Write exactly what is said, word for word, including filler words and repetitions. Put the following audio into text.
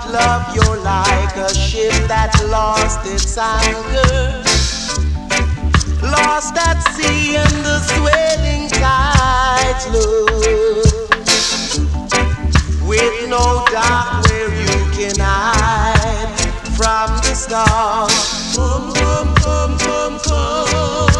love, you're like a ship that lost its anchor, lost at sea and the swelling tides low, with no dock where you can hide from the storm. Come, come, come, come, come.